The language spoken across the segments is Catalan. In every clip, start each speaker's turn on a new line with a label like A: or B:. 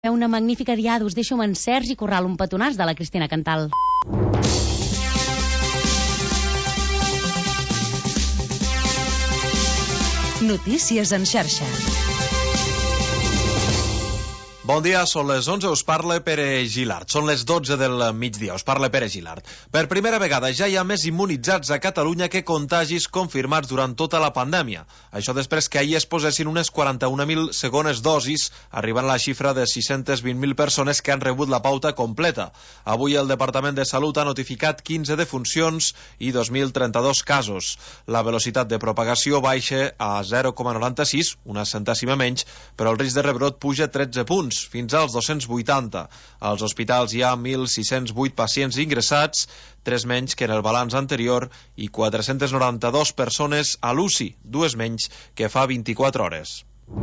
A: Una magnífica diada, us deixo amb en Sergi Corral, un petonàs de la Cristina Cantal.
B: Notícies en xarxa.
C: Bon dia, són les 11, us parla Pere Gilart. Són les 12 del migdia, us parla Pere Gilart. Per primera vegada ja hi ha més immunitzats a Catalunya que contagis confirmats durant tota la pandèmia. Això després que ahir es posessin unes 41.000 segones dosis, arribant a la xifra de 620.000 persones que han rebut la pauta completa. Avui el Departament de Salut ha notificat 15 defuncions i 2.032 casos. La velocitat de propagació baixa a 0,96, una centèsima menys, però el risc de rebrot puja 13 punts, fins als 280. Als hospitals hi ha 1.608 pacients ingressats, 3 menys que en el balanç anterior, i 492 persones a l'UCI, 2 menys que fa 24 hores.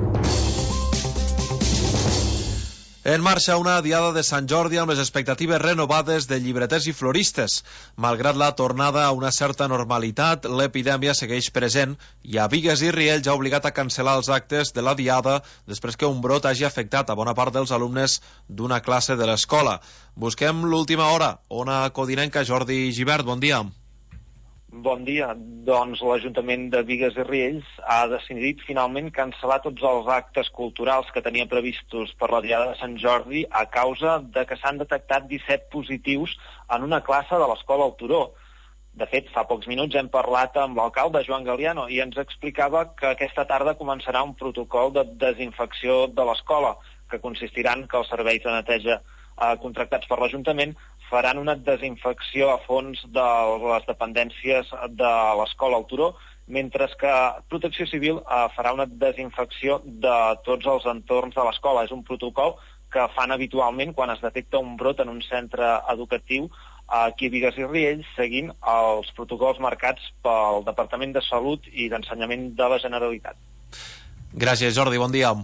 C: En marxa una diada de Sant Jordi amb les expectatives renovades de llibreters i floristes. Malgrat la tornada a una certa normalitat, l'epidèmia segueix present i a Bigues i Riells ha obligat a cancel·lar els actes de la diada després que un brot hagi afectat a bona part dels alumnes d'una classe de l'escola. Busquem l'última hora. Ona Codinenca, Jordi Gibert, bon dia.
D: Bon dia. Doncs l'Ajuntament de Bigues i Riells ha decidit finalment cancel·lar tots els actes culturals que tenia previstos per la Diada de Sant Jordi a causa de que s'han detectat 17 positius en una classe de l'Escola El Turó. De fet, fa pocs minuts hem parlat amb l'alcalde Joan Galiano i ens explicava que aquesta tarda començarà un protocol de desinfecció de l'escola, que consistirà en que els serveis de neteja contractats per l'Ajuntament faran una desinfecció a fons de les dependències de l'escola El Turó, mentre que Protecció Civil farà una desinfecció de tots els entorns de l'escola. És un protocol que fan habitualment quan es detecta un brot en un centre educatiu aquí a Bigues i Riells, seguint els protocols marcats pel Departament de Salut i d'Ensenyament de la Generalitat.
C: Gràcies, Jordi, bon dia.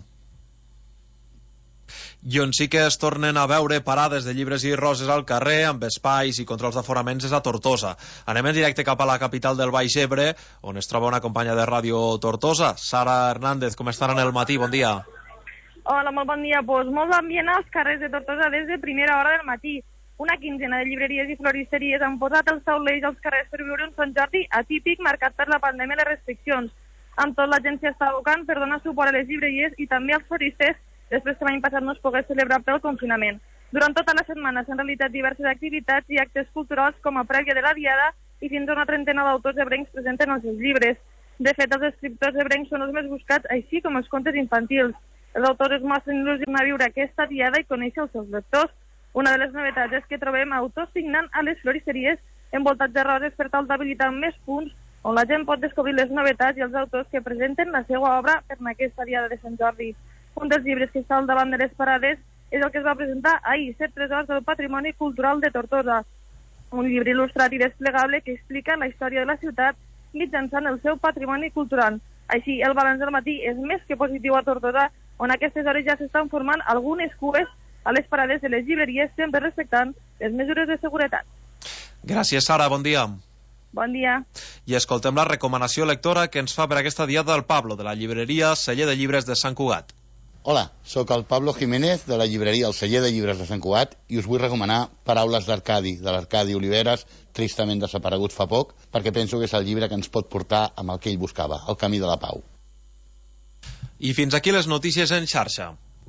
C: I on sí que es tornen a veure parades de llibres i roses al carrer, amb espais i controls d'aforaments, és a Tortosa. Anem en directe cap a la capital del Baix Ebre, on es troba una companya de Ràdio Tortosa, Sara Hernández. Com estan en el matí? Bon dia.
E: Hola, molt bon dia. Pues molt ambient als carrers de Tortosa des de primera hora del matí. Una quinzena de llibreries i floristeries han posat els taulells als carrers per viure un Sant Jordi atípic marcat per la pandèmia i les restriccions. Amb tot, l'agència està abocant per donar suport a les llibreries i també als floristes després que l'any passat no es pogués celebrar pel confinament. Durant tota la setmana s'han realitzat diverses activitats i actes culturals com a prèvia de la diada i fins a una trentena d'autors ebrencs presenten els seus llibres. De fet, els escriptors ebrencs són els més buscats, així com els contes infantils. Els autors es mostren il·lusionats a viure aquesta diada i conèixer els seus lectors. Una de les novetats és que trobem autors signant a les floristeries envoltats de roses per tal d'habilitar més punts on la gent pot descobrir les novetats i els autors que presenten la seva obra per aquesta diada de Sant Jordi. Un dels llibres que està al davant de les parades és el que es va presentar ahir, 7 tresors del patrimoni cultural de Tortosa. Un llibre il·lustrat i desplegable que explica la història de la ciutat mitjançant el seu patrimoni cultural. Així, el balanç del matí és més que positiu a Tortosa, on a aquestes hores ja s'estan formant algunes cues a les parades de les llibreries, sempre respectant les mesures de seguretat.
C: Gràcies, Sara. Bon dia.
E: Bon dia.
C: I escoltem la recomanació lectora que ens fa per aquesta diada el Pablo, de la llibreria Celler de Llibres de Sant Cugat.
F: Hola, sóc el Pablo Jiménez de la llibreria El Celler de Llibres de Sant Cugat i us vull recomanar Paraules d'Arcadi, de l'Arcadi Oliveres, tristament desaparegut fa poc, perquè penso que és el llibre que ens pot portar amb el que ell buscava, el camí de la pau.
C: I fins aquí les notícies en xarxa.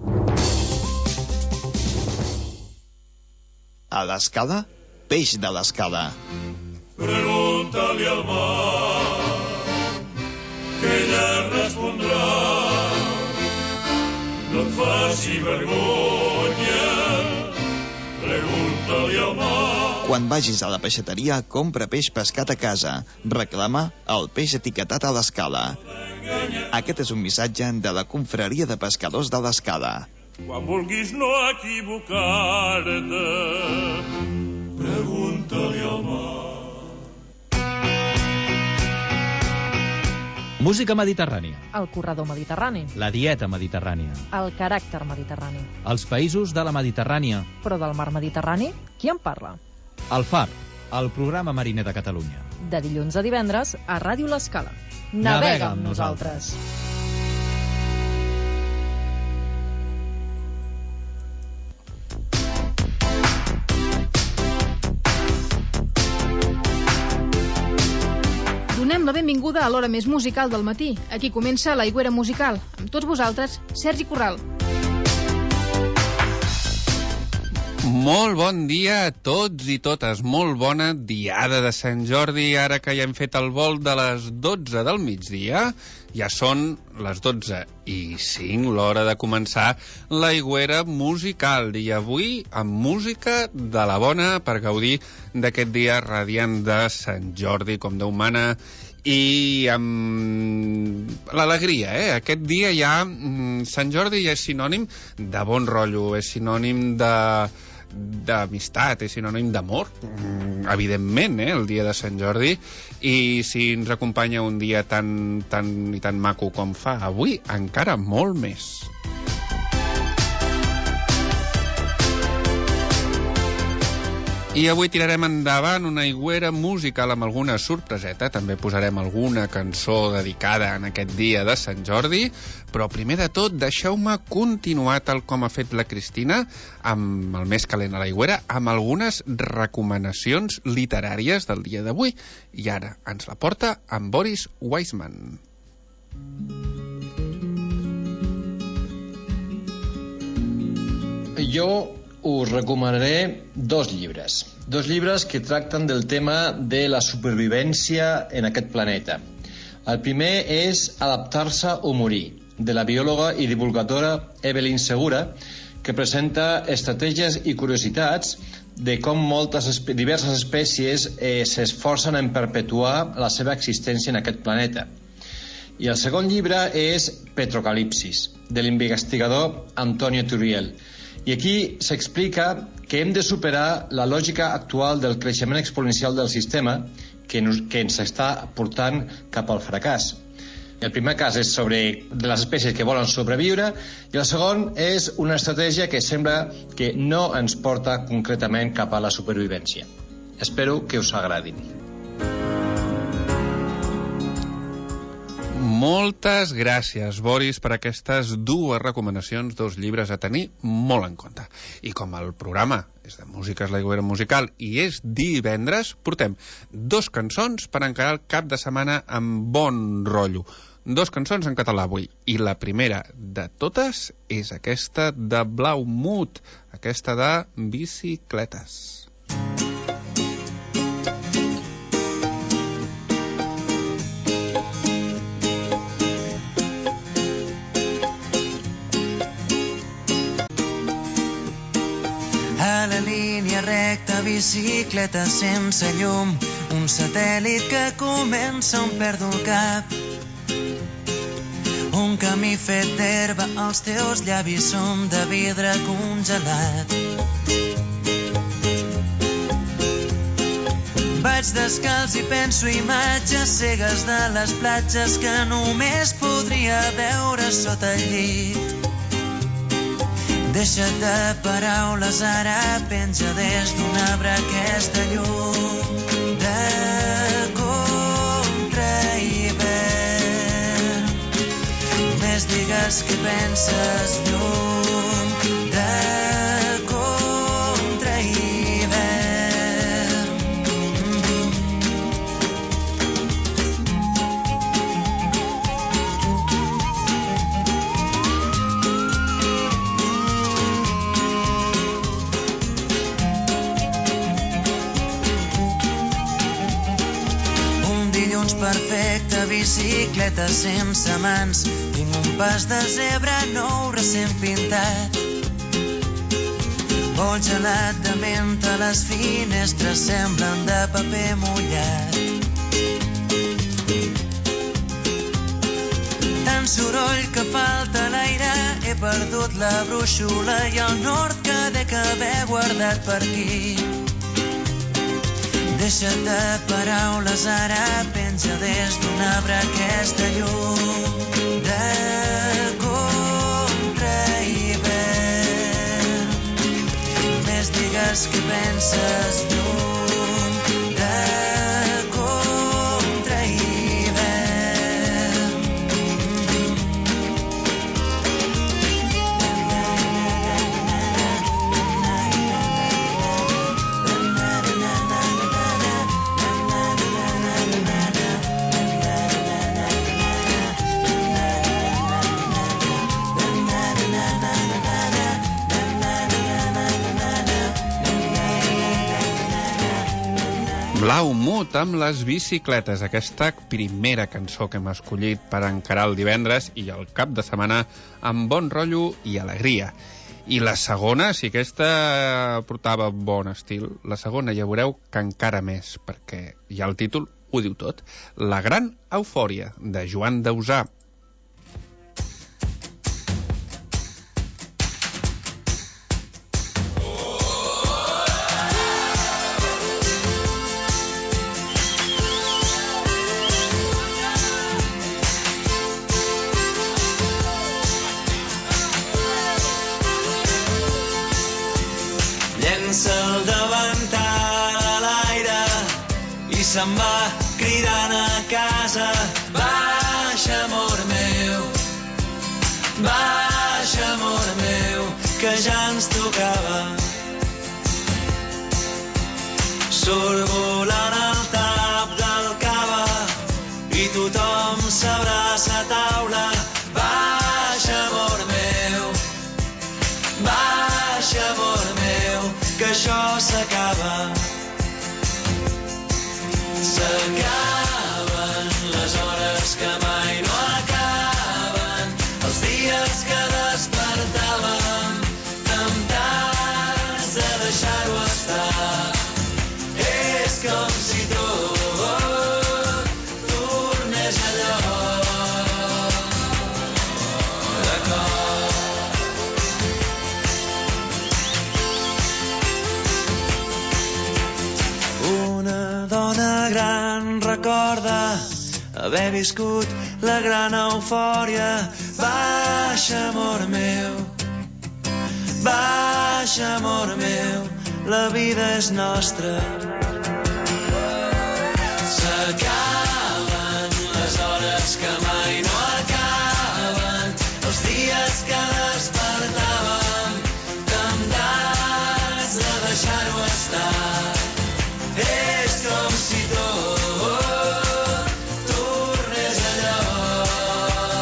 G: A l'escala, peix de l'escala.
H: Pregunta-li al mar, que ella respondrà. No et faci vergonya, pregunta-li al mar.
G: Quan vagis a la peixateria, compra peix pescat a casa. Reclama el peix etiquetat a l'escala. Aquest és un missatge de la Confraria de Pescadors de l'Escala.
H: Quan vulguis no equivocar-te, pregunta-li al mar.
I: Música mediterrània.
J: El corredor mediterrani.
I: La dieta mediterrània.
J: El caràcter mediterrani.
I: Els països de la Mediterrània.
J: Però del mar Mediterrani, qui en parla?
I: El FAR, el programa mariner de Catalunya.
J: De dilluns a divendres a Ràdio L'Escala.
I: Navega amb nosaltres.
K: donem la benvinguda a l'hora més musical del matí. Aquí comença l'Aigüera Musical. Amb tots vosaltres, Sergi Corral.
L: Molt bon dia a tots i totes. Molt bona diada de Sant Jordi. Ara que ja hem fet el vol de les 12 del migdia, ja són les 12:05, l'hora de començar l'Aigüera Musical. I avui amb música de la bona per gaudir d'aquest dia radiant de Sant Jordi, com Déu mana, i amb l'alegria, Aquest dia ja, Sant Jordi ja és sinònim de bon rotllo, és sinònim d'amistat, és sinònim d'amor, evidentment, el dia de Sant Jordi, i si ens acompanya un dia tan maco com fa avui, encara molt més. I avui tirarem endavant una aigüera musical amb alguna sorpreseta. També posarem alguna cançó dedicada en aquest dia de Sant Jordi. Però primer de tot, deixeu-me continuar tal com ha fet la Cristina amb el més calent a l'aigüera, amb algunes recomanacions literàries del dia d'avui. I ara ens la porta amb Boris Weissman.
M: Jo us recomanaré dos llibres que tracten del tema de la supervivència en aquest planeta. El primer és Adaptar-se o morir, de la biòloga i divulgadora Evelyn Segura, que presenta estratègies i curiositats de com diverses espècies s'esforcen en perpetuar la seva existència en aquest planeta. I el segon llibre és Petrocalipsis, de l'investigador Antonio Turiel. I aquí s'explica que hem de superar la lògica actual del creixement exponencial del sistema que ens està portant cap al fracàs. El primer cas és sobre les espècies que volen sobreviure i el segon és una estratègia que sembla que no ens porta concretament cap a la supervivència. Espero que us agradin.
L: Moltes gràcies, Boris, per aquestes dues recomanacions, dos llibres a tenir molt en compte. I com el programa és de música, és l'Aigüera Musical, i és divendres, portem dos cançons per encarar el cap de setmana amb bon rotllo. Dos cançons en català avui. I la primera de totes és aquesta de Blaumut, aquesta de Bicicletes.
N: A la línia recta, bicicleta sense llum, un satèl·lit que comença on perdo el cap. Un camí fet d'herba, els teus llavis són de vidre congelat. Vaig descalç i penso imatges cegues de les platges que només podria veure sota el llit. Deixa't de paraules, ara penja des d'un arbre aquesta llum de contrahivern. Només digues que penses llum de contrahivern. Perfecte, bicicleta sense mans, tinc un pas de zebra nou recent pintat. Vol gelat de menta, les finestres semblen de paper mullat. Tant soroll que falta l'aire, he perdut la brúixola i el nord que dec haver guardat per aquí. Deixa't de paraules, ara penja des d'un arbre aquesta llum de contrahivern. Només digues que penses llum de contrahivern.
L: Blau Mut amb les bicicletes, aquesta primera cançó que hem escollit per encarar el divendres i el cap de setmana amb bon rotllo i alegria. I la segona, si aquesta portava bon estil, la segona ja veureu que encara més, perquè ja el títol ho diu tot. La gran eufòria, de Joan Dausà.
N: El davantal a l'aire i se'n va cridant a casa. Baixa, amor meu, que ja ens tocava. Surt volant el tap del cava i tothom s'abraça a taula. Baixa, amor meu, que això s'acaba. S'acaben les hores que mai no acaben, els dies que despertàvem temptats de deixar-ho estar. És com si tot tornés allò de cop. Dona gran recorda haver viscut la gran eufòria. Baixa, amor meu, la vida és nostra. S'acaben les hores que mai no acaben, els dies que despertàvem temptats de deixar-ho estar. És com si tot tornés allò.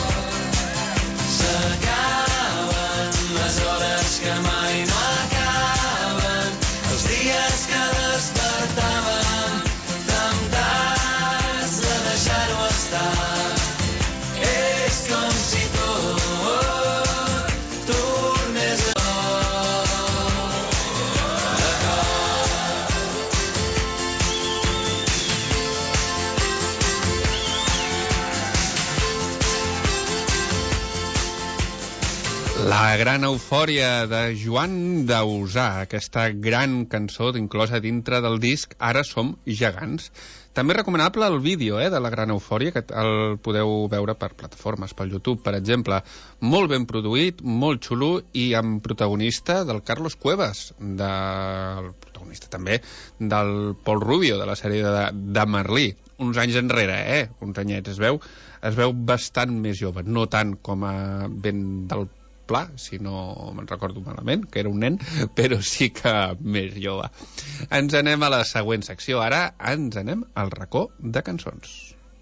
N: S'acaben les hores que mai no acaben, els dies que despertàvem temptats de deixar-ho estar. És com si tot tornés allò.
L: La gran eufòria de Joan Dausà, aquesta gran cançó inclosa dintre del disc Ara som gegants. També recomanable el vídeo de la gran eufòria, que el podeu veure per plataformes, pel YouTube, per exemple. Molt ben produït, molt xulo i amb protagonista del Carlos Cuevas, el protagonista també del Pol Rubio, de la sèrie de Merlí. Uns anys enrere, uns anyets, es veu bastant més jove, no tant com a ben del pla, si no me'n recordo malament, que era un nen, però sí que més jove. Ens anem a la següent secció. Ara ens anem al racó de cançons.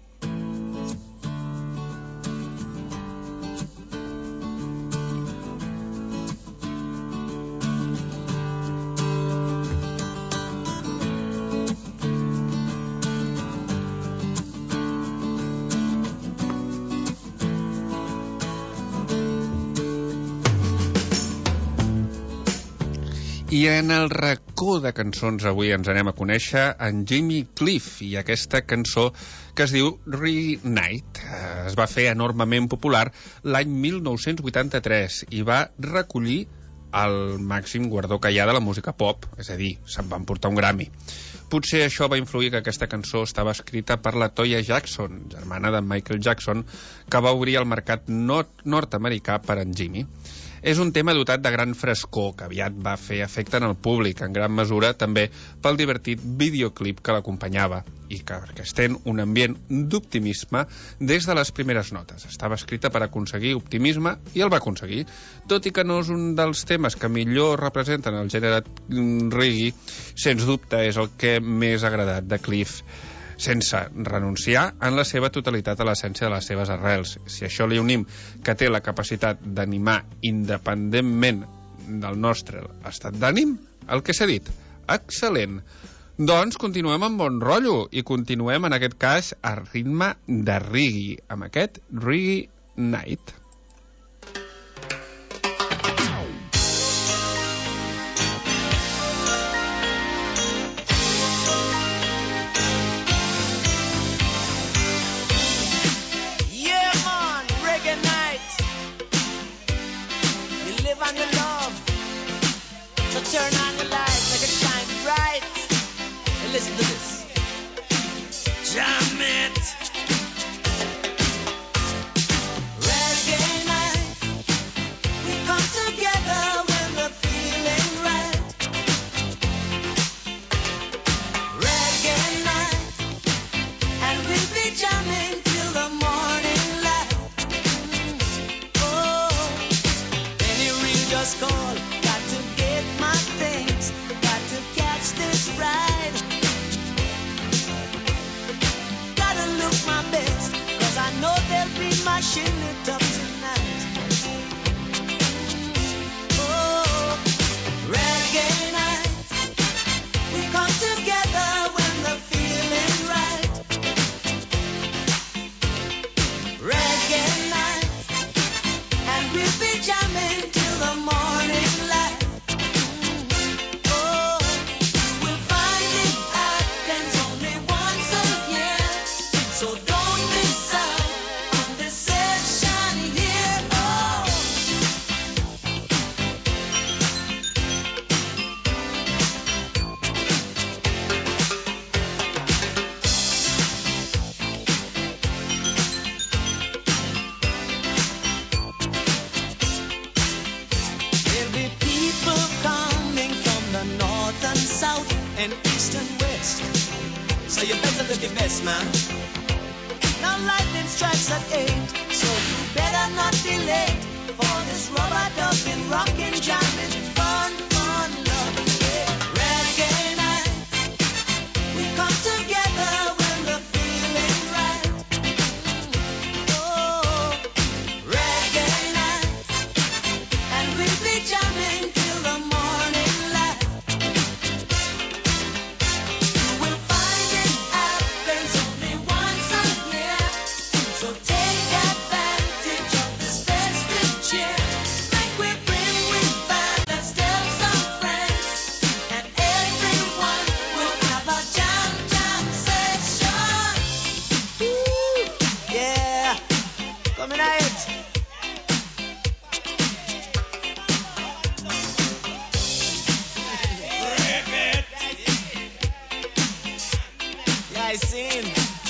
L: I en el racó de cançons avui ens anem a conèixer en Jimmy Cliff i aquesta cançó que es diu Reunite. Es va fer enormement popular l'any 1983 i va recollir el màxim guardó que hi ha de la música pop, és a dir, se'n van portar un Grammy. Potser això va influir que aquesta cançó estava escrita per la Toya Jackson, germana de Michael Jackson, que va obrir el mercat nord-americà per en Jimmy. És un tema dotat de gran frescor, que aviat va fer efecte en el públic, en gran mesura també pel divertit videoclip que l'acompanyava, i que estén un ambient d'optimisme des de les primeres notes. Estava escrita per aconseguir optimisme i el va aconseguir. Tot i que no és un dels temes que millor representen el gènere reggae, sens dubte és el que més ha agradat de Cliff, sense renunciar en la seva totalitat a l'essència de les seves arrels. Si això li unim que té la capacitat d'animar independentment del nostre estat d'ànim, el que s'ha dit, excel·lent. Doncs continuem amb bon rotllo i continuem, en aquest cas, a ritme de reggae, amb aquest Reggae Night.
O: Turn on the light, make it shine bright. And listen to this. Jam it. Reggae night. We come together when we're feeling right. Reggae night. And we'll be jamming till the morning light. Oh, any ring just call. Got to get my things, got to catch this ride. Gotta look my best, cause I know they'll be mashing it up tonight. Oh, reggae night. We come together when the feeling right. Reggae night. And we'll be jamming till the morning light. And east and west, so you better look your best, man. Now lightning strikes at 8, so you better not be late for this rubber dubbing, rockin', jamming, fun, love, yeah. Reggae night. We come together when the feeling right. Oh, reggae night. And we'll be jamming till the morning light. I seen.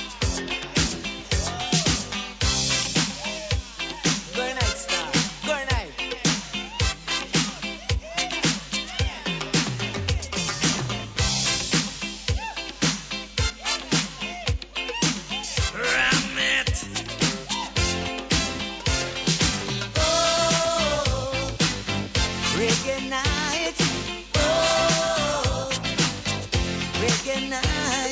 O: Good night, star. Good night. Ram it. Oh, reggae night. Oh, reggae night.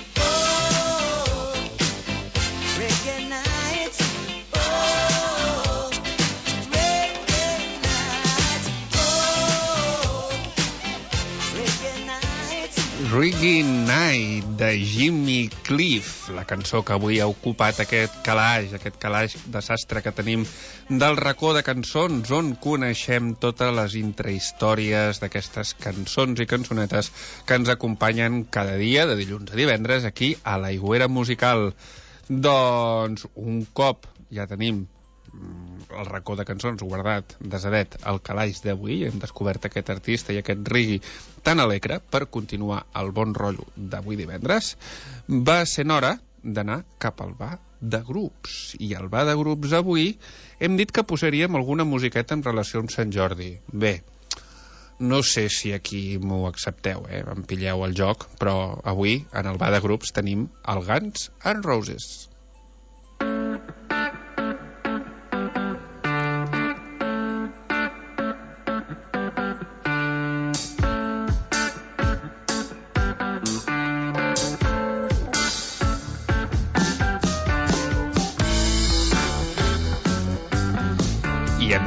O: Reggae night, oh, reggae night, oh, reggae night.
L: Reggae Night, de Jimmy Cliff, la cançó que avui ha ocupat aquest calaix de sastre que tenim del racó de cançons, on coneixem totes les intrahistòries d'aquestes cançons i cançonetes que ens acompanyen cada dia, de dilluns a divendres, aquí a l'Aigüera Musical. Doncs un cop ja tenim el racó de cançons guardat, desadet, al calaix d'avui, hem descobert aquest artista i aquest reggae tan alegre per continuar el bon rotllo d'avui divendres, va sent hora d'anar cap al bar de grups. I al bar de grups avui hem dit que posaríem alguna musiqueta en relació amb Sant Jordi. Bé, no sé si aquí m'ho accepteu, em pilleu el joc, però avui en el bar de grups tenim el Guns N' Roses.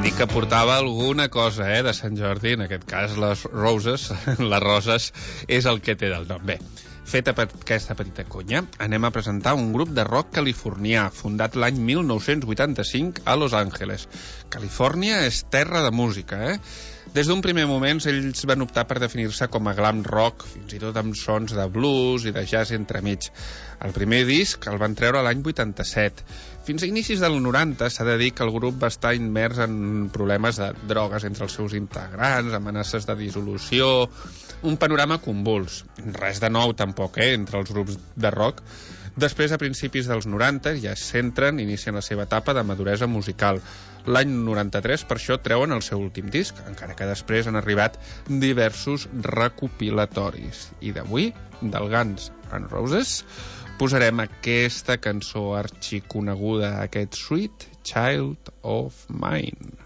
L: dir que portava alguna cosa, de Sant Jordi, en aquest cas les roses, les roses és el que té del nom. Bé, feta per aquesta petita conya, anem a presentar un grup de rock californià, fundat l'any 1985 a Los Angeles. Califòrnia és terra de música, Des d'un primer moment ells van optar per definir-se com a glam rock, fins i tot amb sons de blues i de jazz entremig. El primer disc el van treure l'any 87. Fins a inicis del 90 s'ha de dir que el grup va estar immers en problemes de drogues entre els seus integrants, amenaces de dissolució, un panorama convuls. Res de nou tampoc, entre els grups de rock. Després, a principis dels 90, ja es centren, inicien la seva etapa de maduresa musical. L'any 93, per això, treuen el seu últim disc, encara que després han arribat diversos recopilatoris. I d'avui, del Guns N' Roses, posarem aquesta cançó arxiconeguda, aquest Sweet Child of Mine.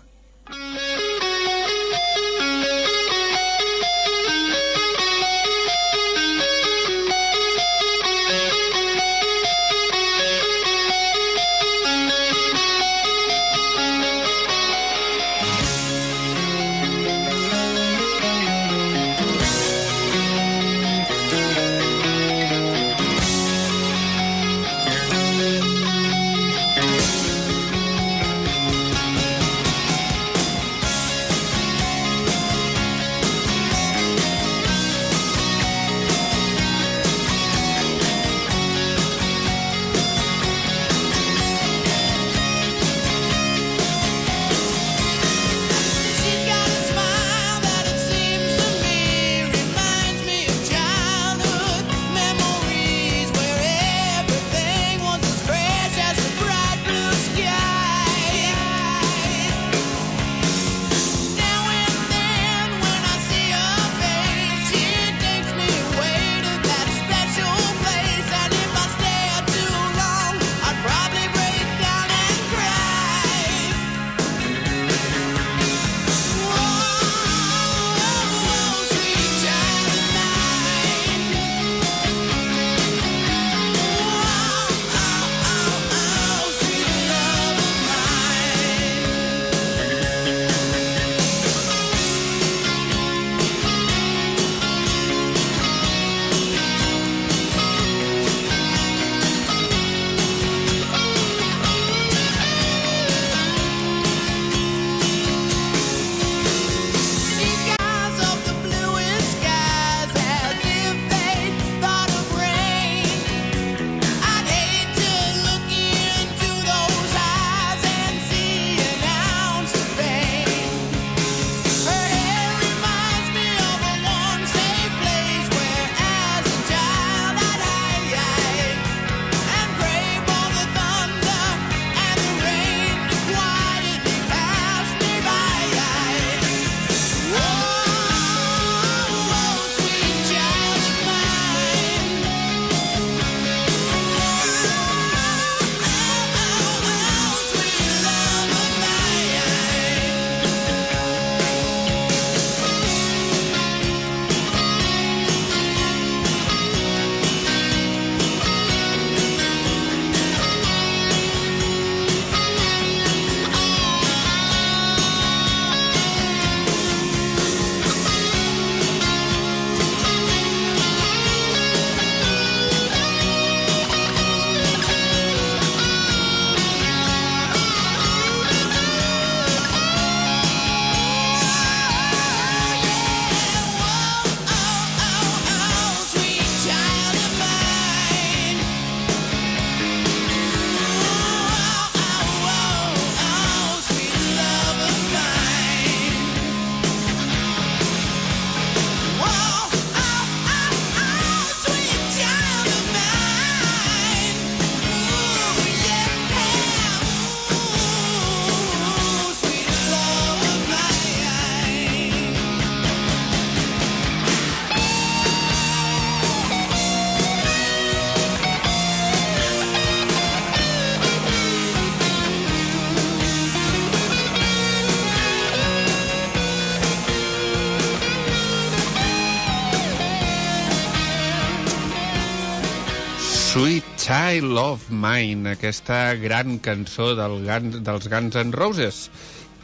L: Sweet Child of Mine, aquesta gran cançó dels Guns N' Roses.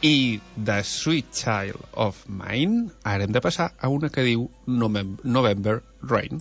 L: I The Sweet Child of Mine, ara hem de passar a una que diu November Rain.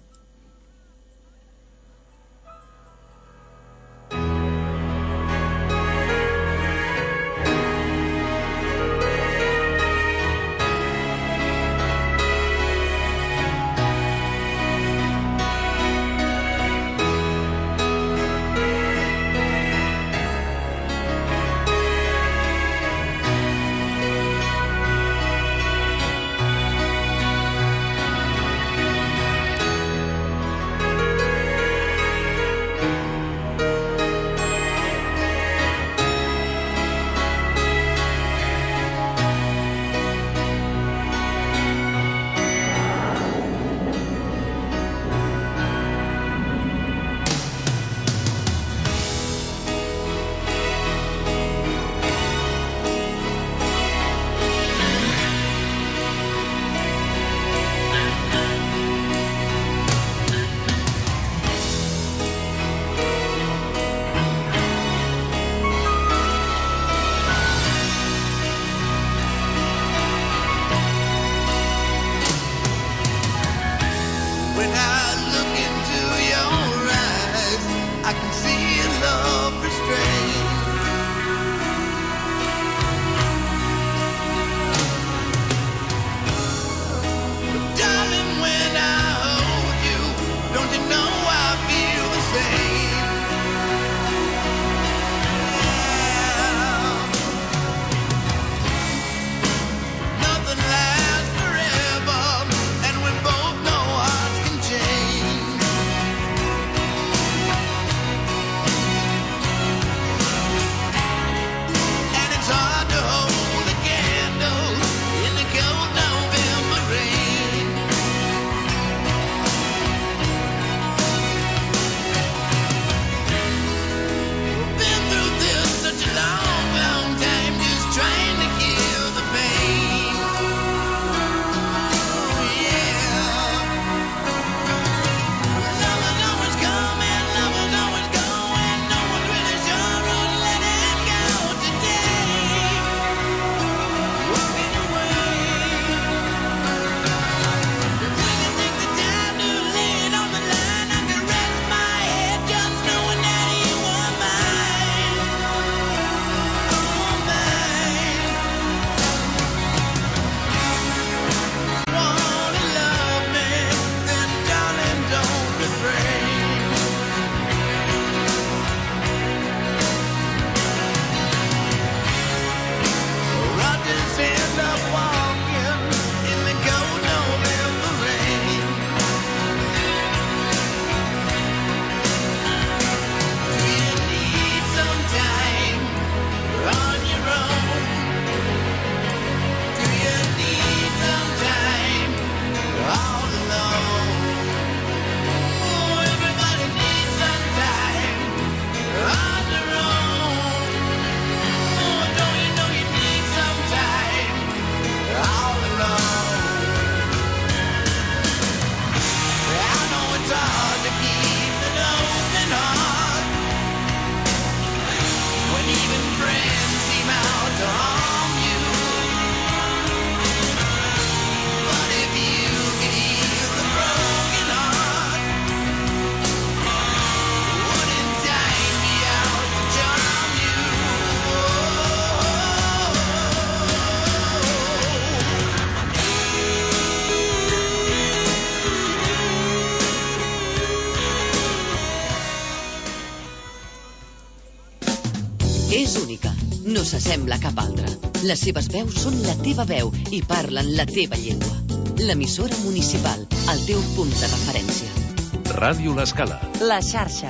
P: És única, no s'assembla a cap altra. Les seves veus són la teva veu i parlen la teva llengua. L'emissora municipal, el teu punt de referència.
Q: Ràdio L'Escala.
J: La xarxa.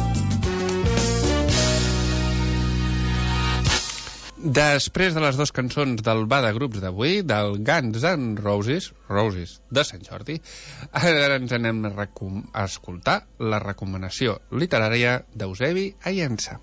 L: Després de les dues cançons del Ba de Grups d'avui, del Guns N' Roses de Sant Jordi, ara ens anem a escoltar la recomanació literària d'Eusebi Aiensa.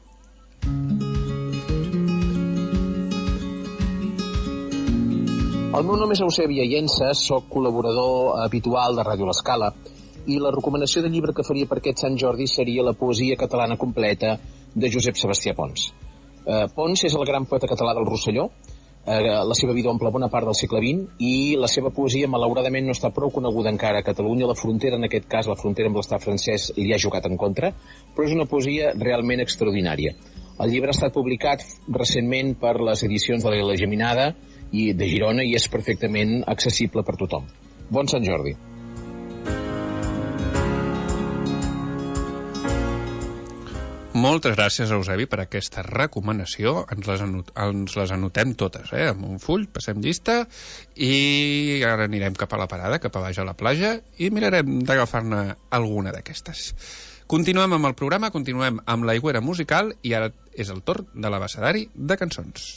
R: El meu nom és Eusebi Aiensa, soc col·laborador habitual de Ràdio L'Escala i la recomanació de llibre que faria per aquest Sant Jordi seria la poesia catalana completa de Josep Sebastià Pons. Pons és el gran poeta català del Rosselló, la seva vida omple bona part del segle XX i la seva poesia malauradament no està prou coneguda encara a Catalunya. La frontera, en aquest cas, la frontera amb l'estat francès li ha jugat en contra, però és una poesia realment extraordinària. El llibre ha estat publicat recentment per les edicions de la Geminada i de Girona i és perfectament accessible per tothom. Bon Sant Jordi.
L: Moltes gràcies, Eusebi, per aquesta recomanació. Ens les anotem totes, amb un full, passem llista, i ara anirem cap a la parada, cap a baix a la platja, i mirarem d'agafar-ne alguna d'aquestes. Continuem amb el programa, continuem amb l'Aigüera musical, i ara és el torn de l'abecedari de cançons.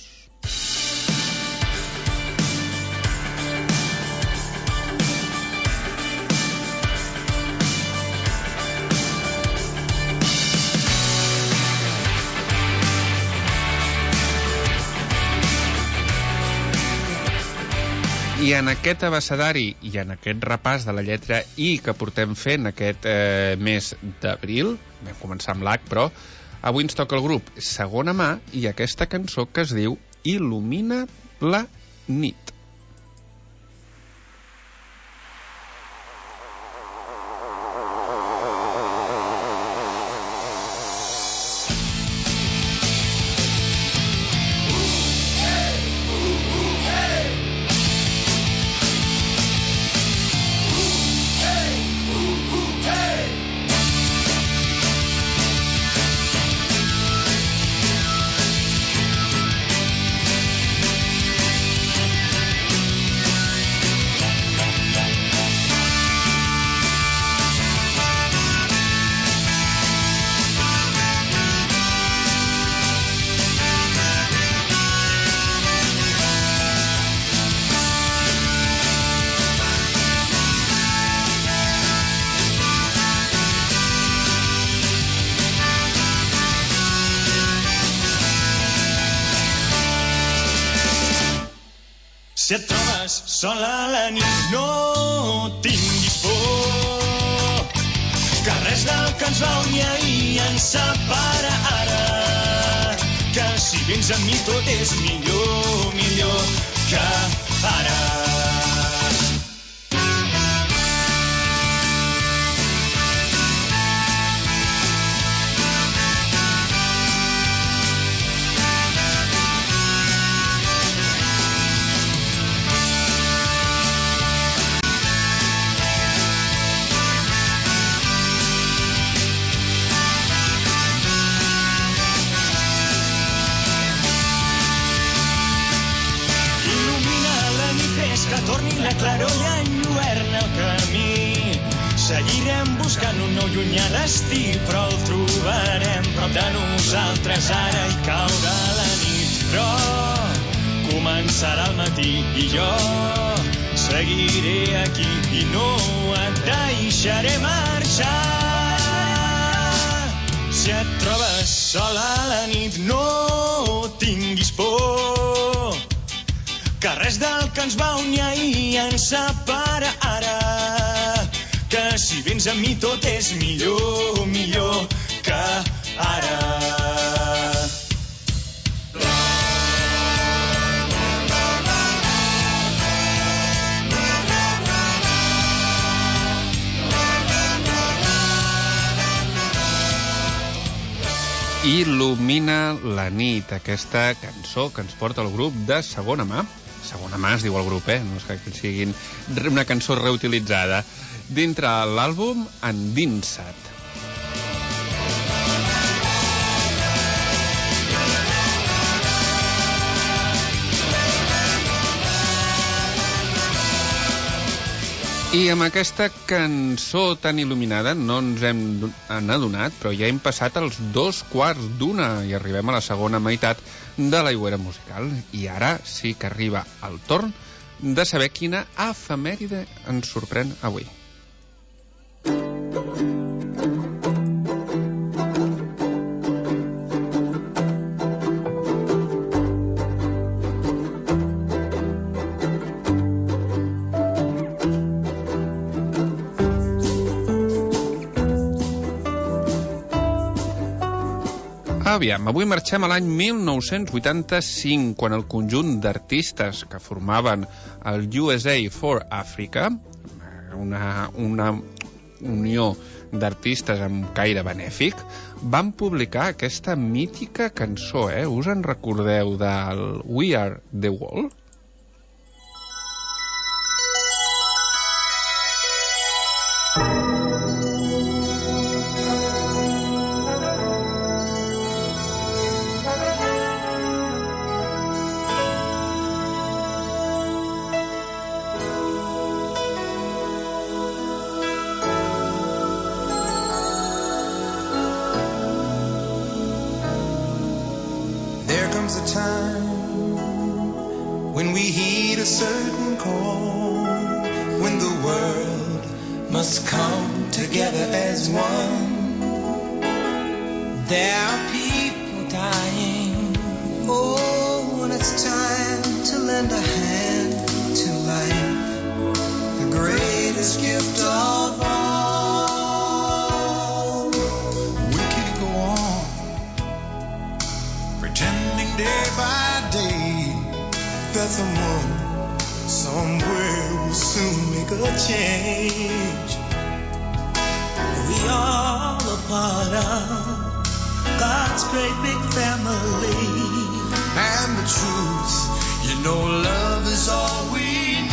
L: I en aquest abecedari i en aquest repàs de la lletra I que portem fent aquest mes d'abril, vam començar amb l'H, però avui ens toca el grup Segona Mà i aquesta cançó que es diu Il·lumina la nit.
H: Si et trobes sola a la nit, no tinguis por, que res del que ens va unir ahir ens separa ara, que si vens amb mi tot és millor, millor que ara. La claror i enlluerna el camí. Seguirem buscant un nou llunyà destí, però el trobarem prop de nosaltres ara i caurà la nit. Però començarà el matí i jo seguiré aquí i no et deixaré marxar. Si et trobes sola a la nit, no tinguis por, que res del que ens va unir ahir ens separa ara, que si vens amb mi tot és millor, millor que ara.
L: Il·lumina la nit, aquesta cançó que ens porta el grup de Segona Mà. Segona Mà es diu el grup, no és que siguin una cançó reutilitzada, dintre l'àlbum Endinsa't. I amb aquesta cançó tan il·luminada no ens hem adonat, però ja hem passat els 2:15 i arribem a la segona meitat de l'Aigüera musical. I ara sí que arriba el torn de saber quina efemèride ens sorprèn avui. aviam, avui marxem a l'any 1985, quan el conjunt d'artistes que formaven el USA for Africa, una unió d'artistes amb caire benèfic, van publicar aquesta mítica cançó, Us en recordeu del We Are the World?
S: A time when we heed a certain call, when the world must come together as one. There are people dying. Oh, and it's time to lend a hand to life, the greatest gift of all. We can't go on pretending day by day that someone somewhere will soon make a change. We all a part of God's great big family, and the truth, love is all we need.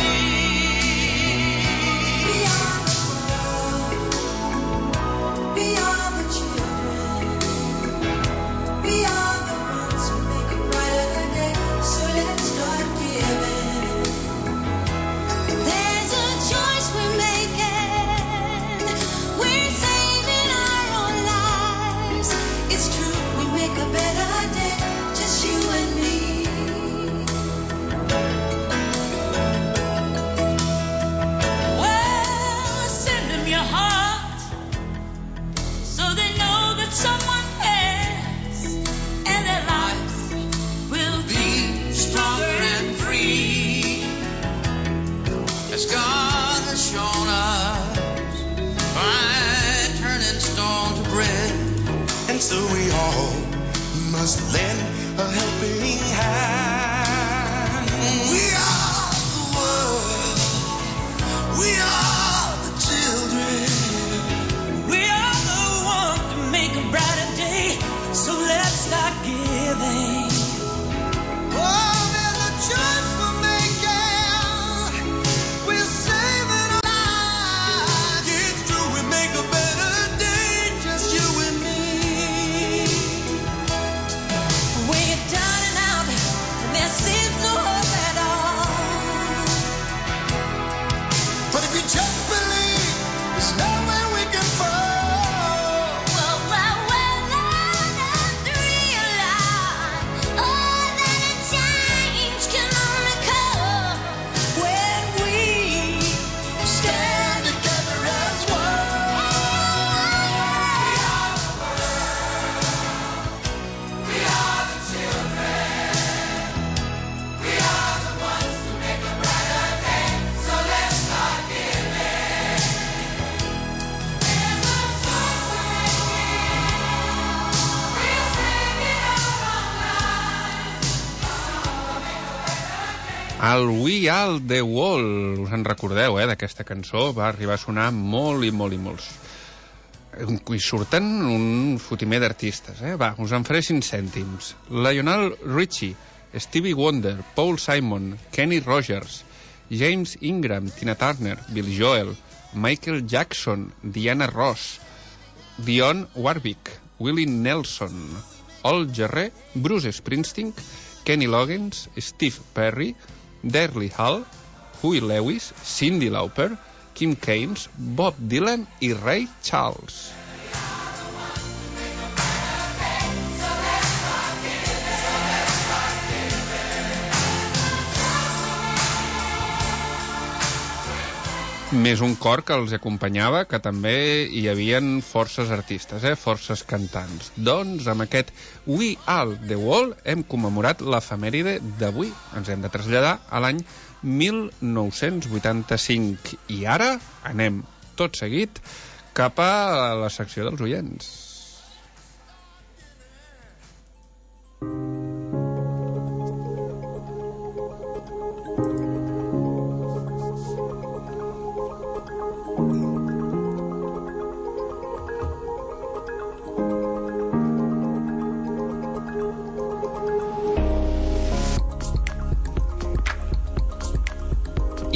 S: We are the children. We are the ones who make a brighter day. So let's start giving. There's a choice we're making. We're saving our own lives. It's true, we make a better day. Just you and me. Well, send them your heart so they know that someone cares, and their lives will be stronger and free, as God has shown us by turning stone to bread. And so we all must lend a helping hand. We are the world. We are the children. We are the ones to make a brighter day. So let's start giving. Oh, there's a choice we're making. We're saving our lives. It's true, we make a better day. Just you and me. We're down and out, and there seems no hope at all. But if you just believe, there's nowhere we can fall. Well, learn and realize, oh, that a change can only come when we stand together as one. We are the children. We are the ones who make a brighter day. So let's start giving. There's a choice we're making. We're saving our own lives.
L: El We Are the World, us en recordeu, d'aquesta cançó? Va arribar a sonar molt i molts. Hi surten un fotimer d'artistes, Va, us en faré 5 cèntims. Lionel Richie, Stevie Wonder, Paul Simon, Kenny Rogers, James Ingram, Tina Turner, Bill Joel, Michael Jackson, Diana Ross, Dionne Warwick, Willie Nelson, Al Jarreau, Bruce Springsteen, Kenny Loggins, Steve Perry, Daryl Hall, Huey Lewis, Cyndi Lauper, Kim Keynes, Bob Dylan i Ray Charles. Més un cor que els acompanyava, que també hi havien forces artistes, forces cantants. Doncs amb aquest We Are the World hem commemorat l'efemèride d'avui. Ens hem de traslladar a l'any 1985. I ara anem tot seguit cap a la secció dels oients.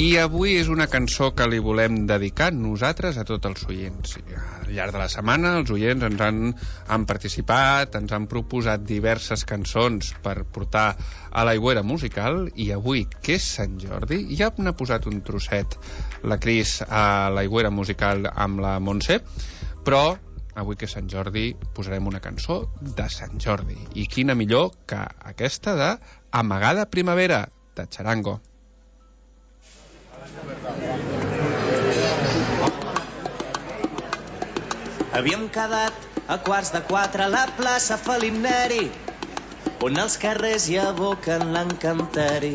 L: I avui és una cançó que li volem dedicar nosaltres a tots els oients. Al llarg de la setmana els oients ens han participat, ens han proposat diverses cançons per portar a l'Aigüera Musical, i avui, que és Sant Jordi, ja n'ha posat un trosset la Cris a l'Aigüera Musical amb la Montse, però avui que és Sant Jordi posarem una cançó de Sant Jordi. I quina millor que aquesta de Amagada Primavera, de Charango.
N: Havíem quedat a 3:15 a la plaça Felip Neri, on els carrers hi aboquen l'encanteri.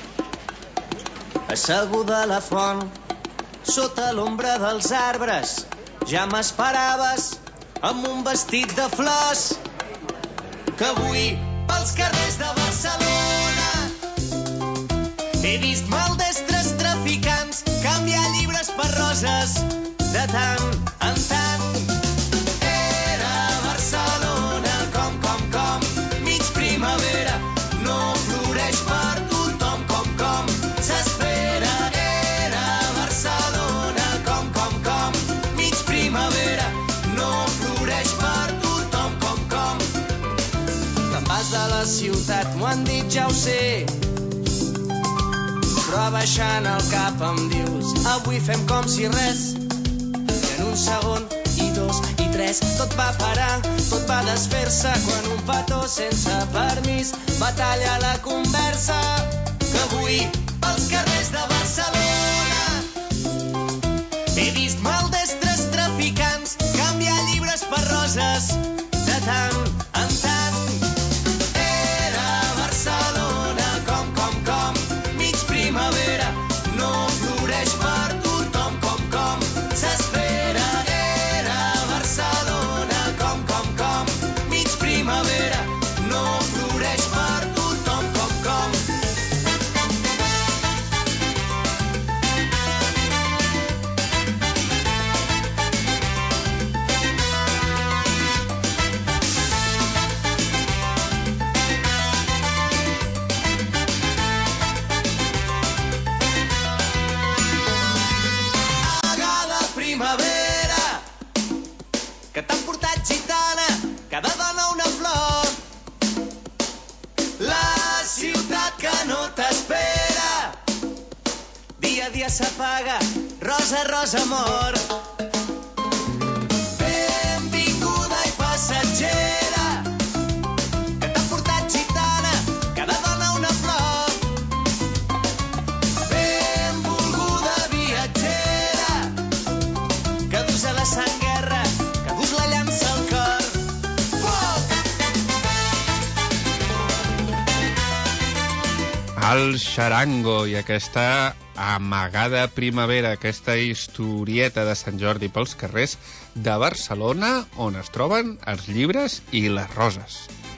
N: Asseguda a la font, sota l'ombra dels arbres, ja m'esperaves amb un vestit de flors, que avui pels carrers de Barcelona he vist maldestres traficants canviar llibres per roses de tant en tant. Era Barcelona com, mig primavera, no floreix per tothom com s'espera. Era Barcelona com, mig primavera, no floreix per tothom com. Te'n vas de la ciutat, m'ho han dit, ja ho sé, però baixant el cap em dius, avui fem com si res. I en un segon, i dos, i tres, tot va parar, tot va desfer-se, quan un petó sense permís va tallar la conversa. Que avui, pels carrers de Barcelona he vist maldestres traficants canviar llibres per roses de tant en tant. Era Barcelona com, mig primavera, no floreix per tothom com s'espera. Era Barcelona com, mig primavera, no floreix per tothom com. Amagada primavera, que t'han portat gitana, cada dona una flor. La ciutat que no t'espera, dia a dia s'apaga, rosa, rosa mor. Benvinguda i passatgera, que t'han portat gitana, cada dona una flor. Benvolguda viatgera, que dus a la sang guerra, que dus la llança al cor. Foc!
L: El Charango i aquesta Amagada Primavera, aquesta historieta de Sant Jordi pels carrers de Barcelona, on es troben els llibres i les roses.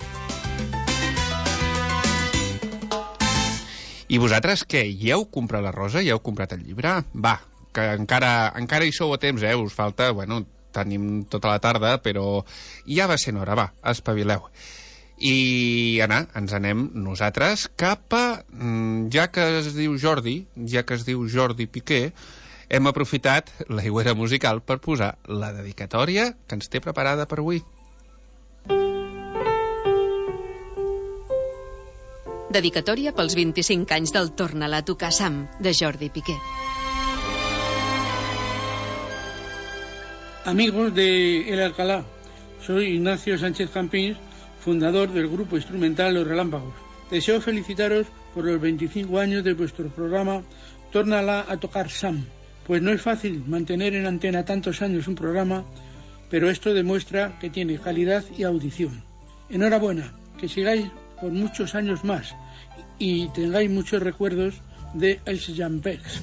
L: I vosaltres què? Ja heu comprat la rosa? Ja heu comprat el llibre? Va, que encara hi sou a temps, us falta, tenim tota la tarda, però ja va sent hora, va, espavileu. I ens anem nosaltres cap a, ja que es diu Jordi Piqué, hem aprofitat l'Aigüera Musical per posar la dedicatòria que ens té preparada per avui.
P: Dedicatòria pels 25 anys del Torna-la a tocar Sam, de Jordi Piqué.
T: Amigos de El Alcalá, soy Ignacio Sánchez Campins, fundador del grupo instrumental Los Relámpagos. Deseo felicitaros por los 25 años de vuestro programa Tórnala a tocar Sam, pues no es fácil mantener en antena tantos años un programa, pero esto demuestra que tiene calidad y audición. Enhorabuena, que sigáis por muchos años más y tengáis muchos recuerdos de Els Llampecs.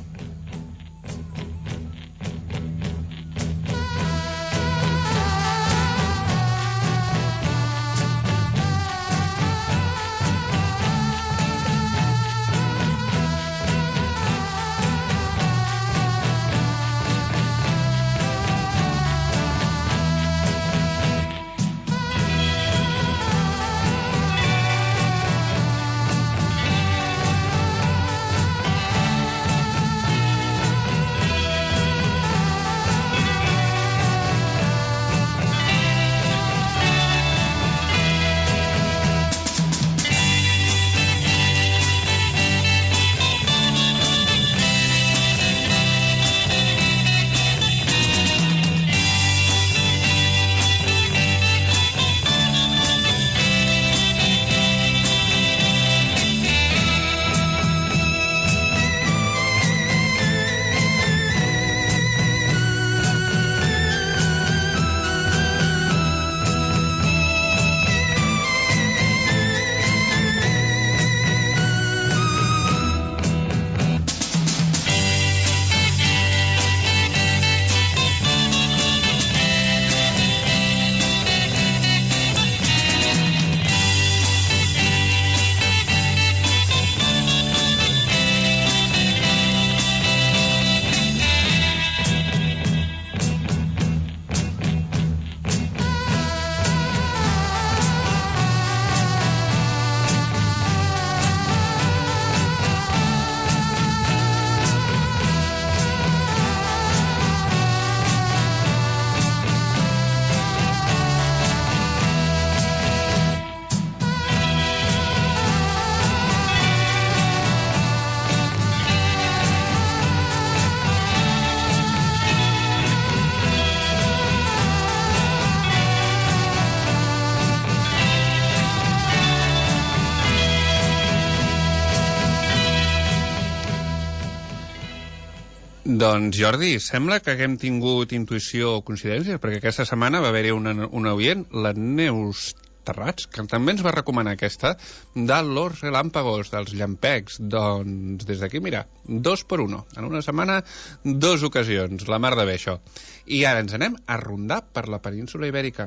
L: Doncs Jordi, sembla que haguem tingut intuïció o coincidències, perquè aquesta setmana va haver-hi una oient, la Neus Terrats, que també ens va recomanar aquesta, de Los Relámpagos, dels llampecs. Doncs des d'aquí, mira, 2 per 1. En una setmana, 2 ocasions. La mar de bé, això. I ara ens anem a rondar per la península Ibèrica.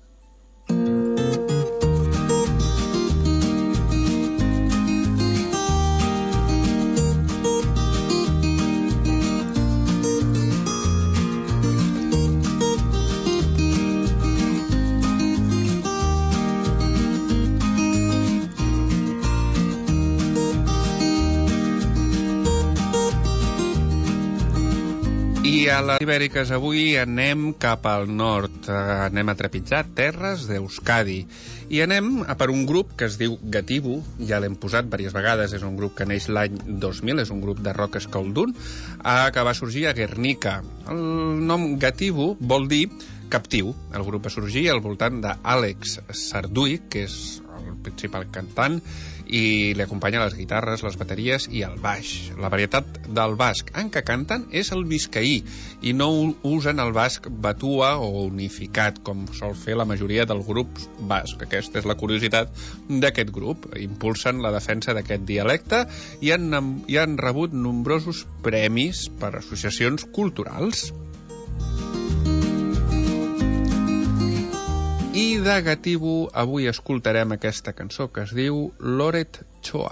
L: I a les Ibèriques avui anem cap al nord, anem a trepitjar terres d'Euskadi. I anem per un grup que es diu Gatibu, ja l'hem posat diverses vegades, és un grup que neix l'any 2000, és un grup de rock escaldun, que va sorgir a Guernica. El nom Gatibu vol dir captiu. El grup va sorgir al voltant d'Àlex Sarduy, que és el principal cantant, i li acompanya les guitarres, les bateries i el baix. La varietat del basc en què canten és el biscaí i no usen el basc batua o unificat, com sol fer la majoria dels grups basc. Aquesta és la curiositat d'aquest grup. Impulsen la defensa d'aquest dialecte i han rebut nombrosos premis per associacions culturals. I de Gatibu avui escoltarem aquesta cançó que es diu Loret Choa.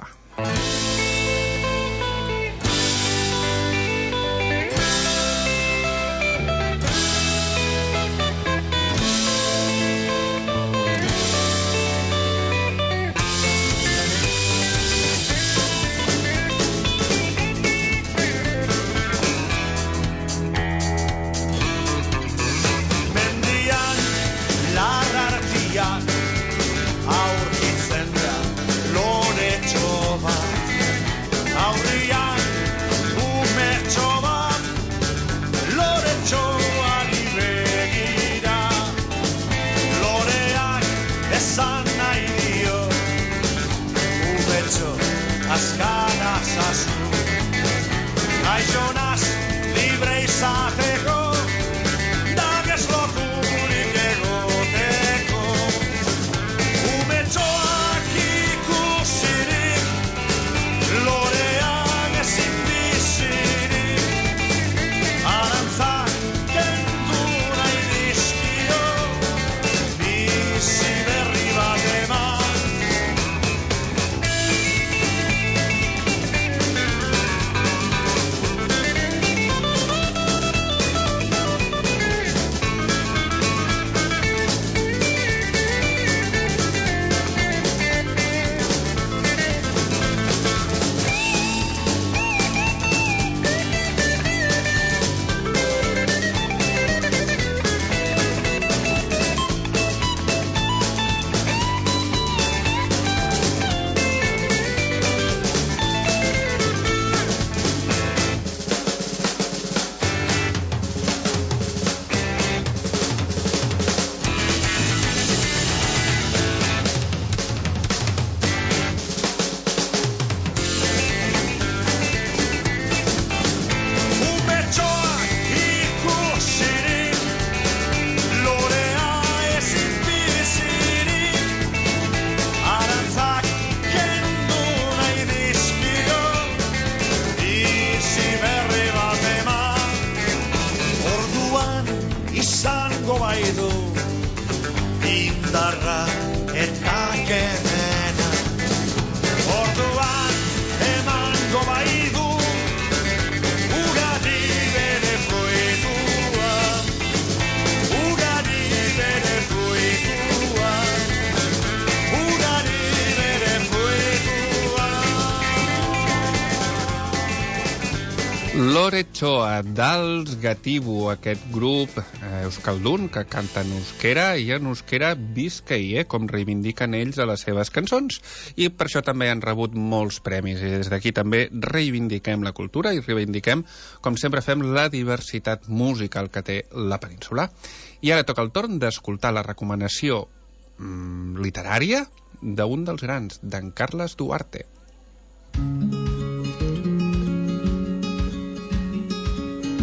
L: Loret Choa, dels Gatibu, aquest grup euskaldun que canta en euskera i en euskera biscaí, com reivindiquen ells a les seves cançons. I per això també han rebut molts premis. I des d'aquí també reivindiquem la cultura i reivindiquem, com sempre fem, la diversitat musical que té la península. I ara toca el torn d'escoltar la recomanació literària d'un dels grans, d'en Carles Duarte.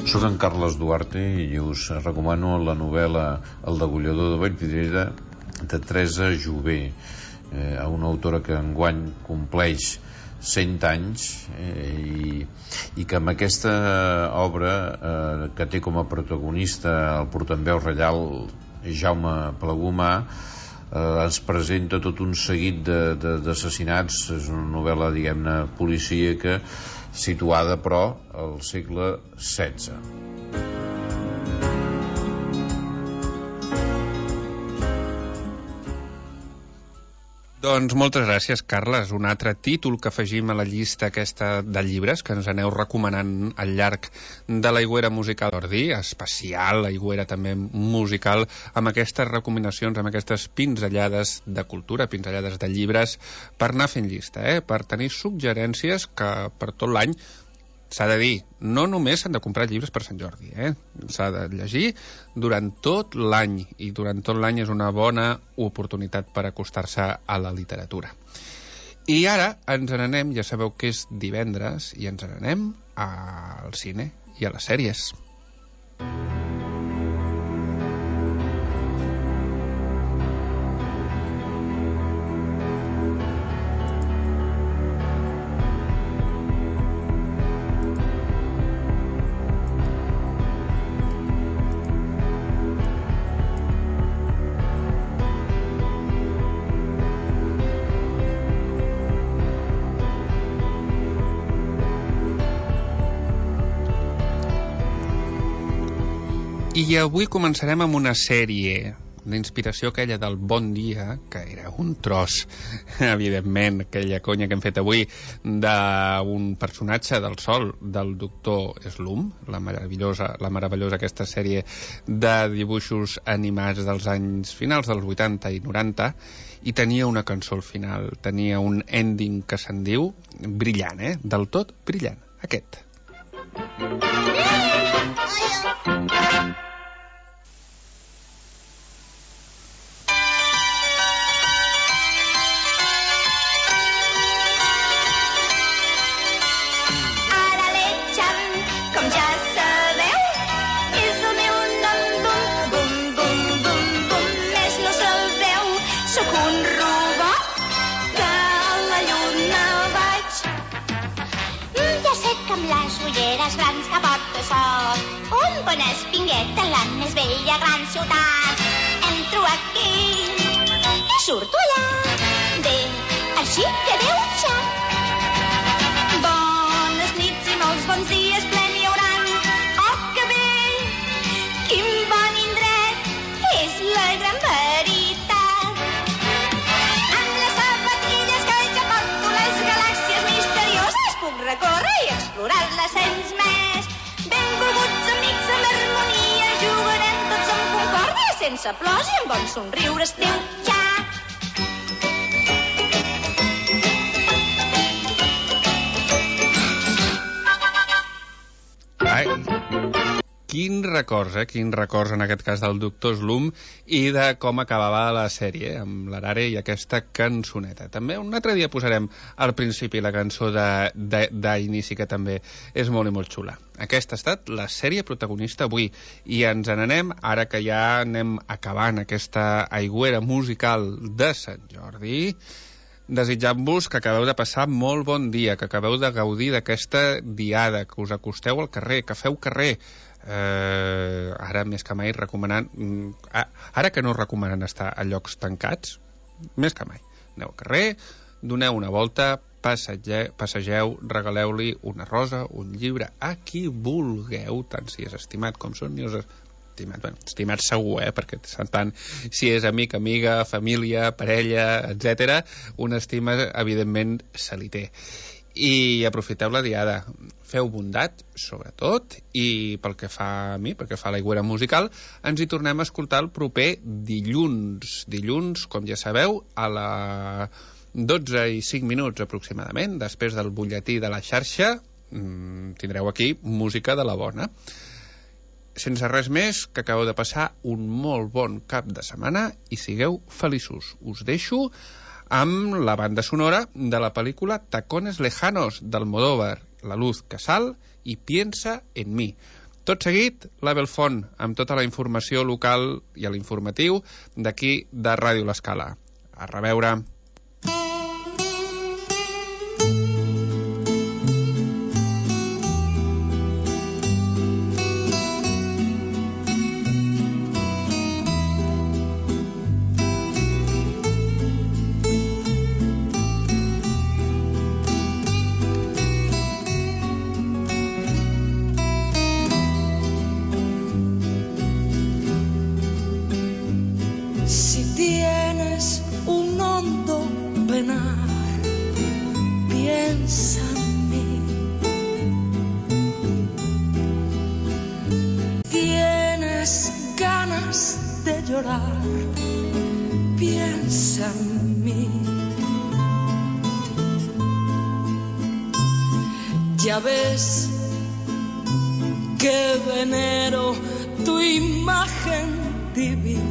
U: Soc en Carles Duarte i us recomano la novel·la El degollador de Vallvidrera de Teresa Jové, una autora que enguany compleix 100 anys i que amb aquesta obra que té com a protagonista el portaveu reial Jaume Plegomà ens presenta tot un seguit d'assassinats. És una novel·la, diguem-ne, policíaca situada però al segle XVI.
L: Doncs moltes gràcies, Carles. Un altre títol que afegim a la llista aquesta de llibres que ens aneu recomanant al llarg de l'Aigüera Musical d'Ordi, especial l'Aigüera també musical, amb aquestes recomanacions, amb aquestes pinzellades de cultura, pinzellades de llibres, per anar fent llista, per tenir suggerències que per tot l'any s'ha de dir, no només s'han de comprar llibres per Sant Jordi, s'ha de llegir durant tot l'any, i durant tot l'any és una bona oportunitat per acostar-se a la literatura. I ara ens n'anem, ja sabeu que és divendres, i ens n'anem al cine i a les sèries. I avui començarem amb una sèrie d'inspiració aquella del Bon Dia, que era un tros, evidentment, aquella conya que hem fet avui d'un personatge del Sol, del doctor Slum, la meravellosa aquesta sèrie de dibuixos animats dels anys finals dels 80 i 90, i tenia una cançó al final, tenia un ending que se'n diu brillant, del tot brillant, aquest.
V: Surto allà, bé, així que adéu-ja. Bones nits i molts bons dies plen hi hauran. Oh, que bé, quin bon indret, és la gran veritat. Amb les sabatilles que ja porto les galàxies misterioses puc recórrer i explorar-les sense més. Benvolguts amics amb harmonia, jugarem tots amb concòrdia, sense plors i amb bon somriure esteu ja.
L: Quins records en aquest cas del doctor Slum i de com acabava la sèrie amb l'Arare i aquesta cançoneta. També un altre dia posarem al principi la cançó d'inici, que també és molt i molt xula. Aquesta ha estat la sèrie protagonista avui i ens n'anem, ara que ja anem acabant aquesta aigüera musical de Sant Jordi, desitjant-vos que acabeu de passar molt bon dia, que acabeu de gaudir d'aquesta diada, que us acosteu al carrer, que feu carrer. Ara més que mai recomanant, ara que no recomanen estar a llocs tancats, més que mai aneu al carrer, doneu una volta, passegeu, regaleu-li una rosa, un llibre a qui vulgueu, tant si és estimat com són nius estimat segur, perquè tant si és amic, amiga, família, parella, etc., una estima evidentment se li té. I aprofiteu la diada, feu bondat sobretot, i pel que fa a mi, pel que fa a l'Aigüera Musical, ens hi tornem a escoltar el proper dilluns, com ja sabeu, a la 12:05 aproximadament, després del butlletí de la xarxa, tindreu aquí música de la bona. Sense res més, que acabeu de passar un molt bon cap de setmana i sigueu feliços. Us deixo amb la banda sonora de la pel·lícula Tacones Lejanos d'Almodóvar, La Luz Casal i Piensa en mi. Tot seguit, l'Abel Font, amb tota la informació local i l'informatiu d'aquí de Ràdio L'Escala. A reveure.
A: Si tienes un hondo penar, piensa en mí. Tienes ganas de llorar, piensa en mí. Ya ves que venero tu imagen divina.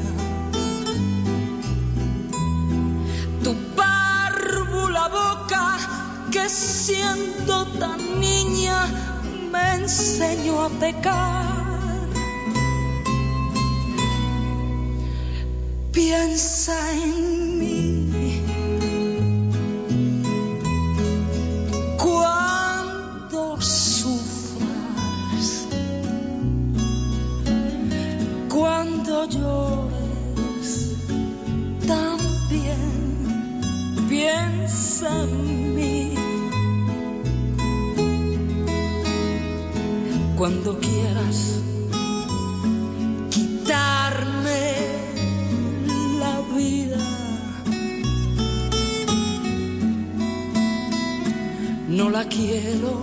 A: Tu párvula boca que siendo tan niña me enseñó a pecar. Piensa en mí cuando sufras, cuando llores también. Piensa en mí cuando quieras quitarme la vida. No la quiero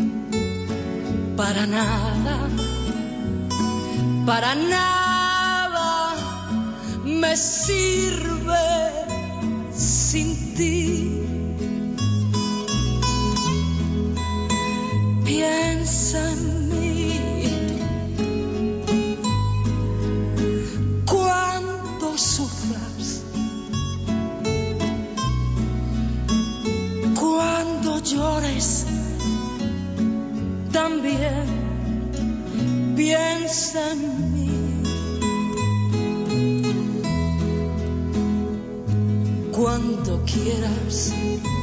A: para nada, para nada me sirve sin ti. Piensa en mí cuando sufras, cuando llores también. Piensa en mí cuando quieras